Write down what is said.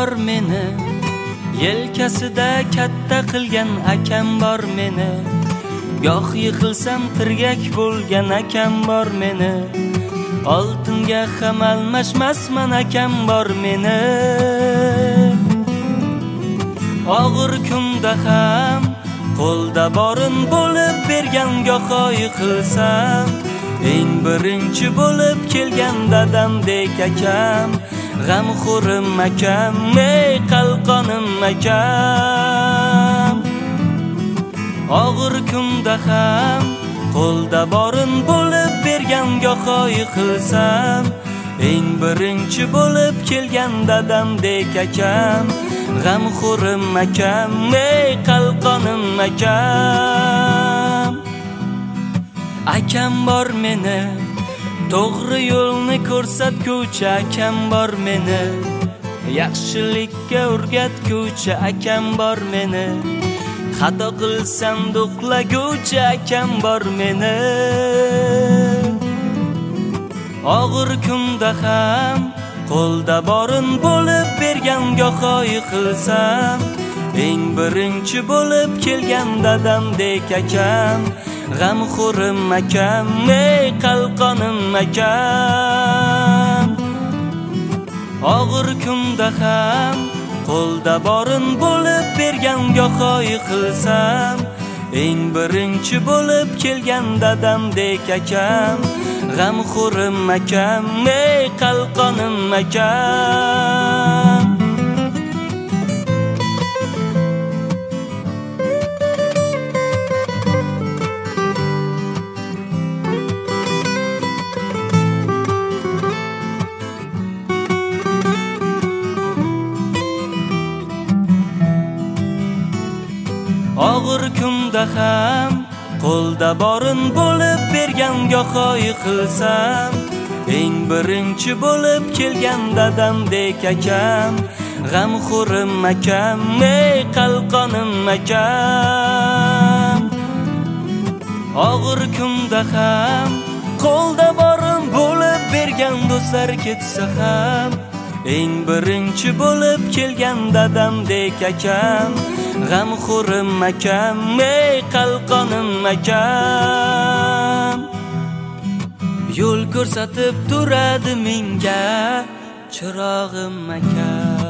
bor meni, yelkasida katta qilgan akam bor meni. Goh yiqilsam tirgak bo'lgan akam bor meni. Oltinga ham almashmasman akam bor meni. Og'ir kunda ham qo'lda borin bo'lib bergan, goho yiqilsam eng birinchi bo'lib kelgan dadamdek akam, g'amxo'rim akam, ey qalqonim akam. Og'ir kunda ham qo'lda borin bo'lib bergan, goho yiqilsam eng birinchi bo'lib kelgan dadamdek akam, g'amxo'rim akam, ey qalqonim akam. Akam bor meni, to'g'ri yo'lni ko'rsatguvchi akam bor meni. Yaxshilikka o'rgatguvchi akam bor meni. Xato qilsam do'qlaguvchi akam bor meni. Og'ir kunda ham qo'lda borin bo'lib bergan, goho yiqilsam eng birinchi bo'lib kelgan dadamdek akam, g'amxo'rim akam, ey qalqonim akam. Og'ir kunda ham qo'lda borin bo'lib bergan, goho yiqilsam eng birinchi bo'lib kelgan dadamdek akam, g'amxo'rim akam, ey qalqonim akam. Og'ir kunda ham qo'lda borin bo'lib bergan, goho yiqilsam eng birinchi bo'lib kelgan dadamdek akam, g'amxo'rim akam, ey qalqonim akam. Og'ir kunda ham qo'lda borin bo'lib bergan, do'stlar ketsa ham eng birinchi bo'lib kelgan dadamdek akam, g'amxo'rim akam, ey qalqonim akam. Yo'l ko'rsatib turadi menga chirog'im akam.